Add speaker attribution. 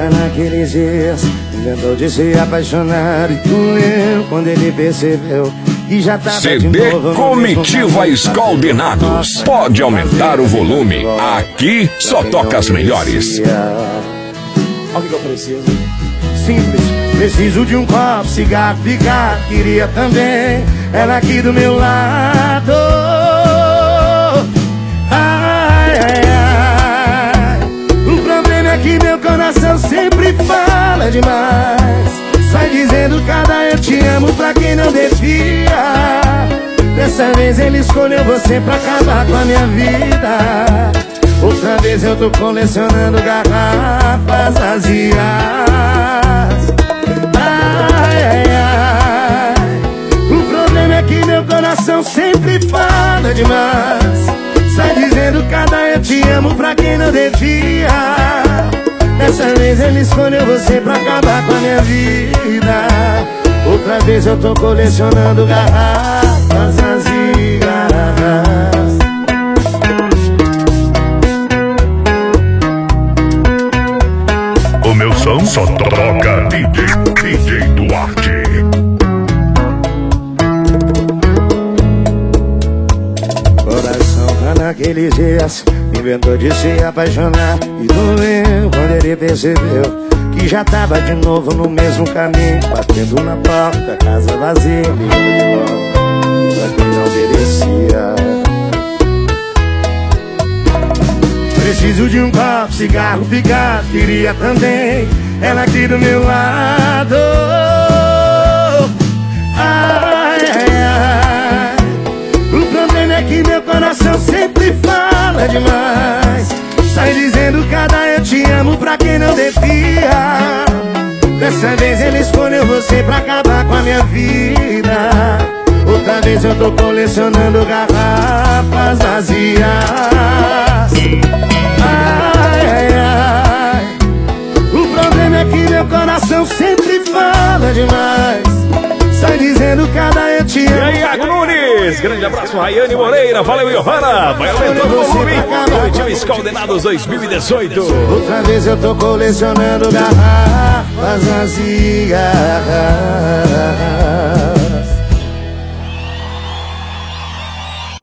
Speaker 1: naqueles dias, inventou de se apaixonar. E doeu quando ele percebeu que já tava
Speaker 2: CD
Speaker 1: de novo
Speaker 2: Comitiva Escaldenados. Pode aumentar o volume. Aqui só toca as melhores.
Speaker 1: Olha o que eu preciso. Simples, preciso de um copo, cigarro, picar. Queria também ela aqui do meu lado. Ai, ai, ai. O problema é que meu coração sempre fala demais. Sai dizendo cada eu te amo pra quem não devia. Dessa vez ele escolheu você pra acabar com a minha vida. Outra vez eu tô colecionando garrafas vazias. Ai, ai, ai. O problema é que meu coração sempre fala demais. Sai dizendo cada eu te amo pra quem não devia. Dessa vez ele escolheu você pra acabar com a minha vida. Outra vez eu tô colecionando garrafas vazias.
Speaker 3: O meu som só toca DJ Duarte.
Speaker 1: Coração tá naqueles dias, inventou de se apaixonar. E doeu quando ele percebeu que já tava de novo no mesmo caminho. Batendo na porta, casa vazia, ligou de volta pra quem não merecia. Preciso de um copo, cigarro, picar. Queria também ela aqui do meu lado. Ai, ai, ai. O problema é que meu coração sempre fala demais. Sai dizendo cada eu te amo pra quem não devia. Dessa vez ele escolheu você pra acabar com a minha vida. Outra vez eu tô colecionando garrafas vazias. Ai, ai, ai. O problema é que meu coração sempre fala demais. Sai dizendo cada eu te amo.
Speaker 4: E aí, Iago Nunes, grande abraço, Rayane Moreira, valeu, Giovana. Vai aumentando o volume. Comitiva Escaldenados 2018.
Speaker 1: Outra vez eu tô colecionando garrafas vazias.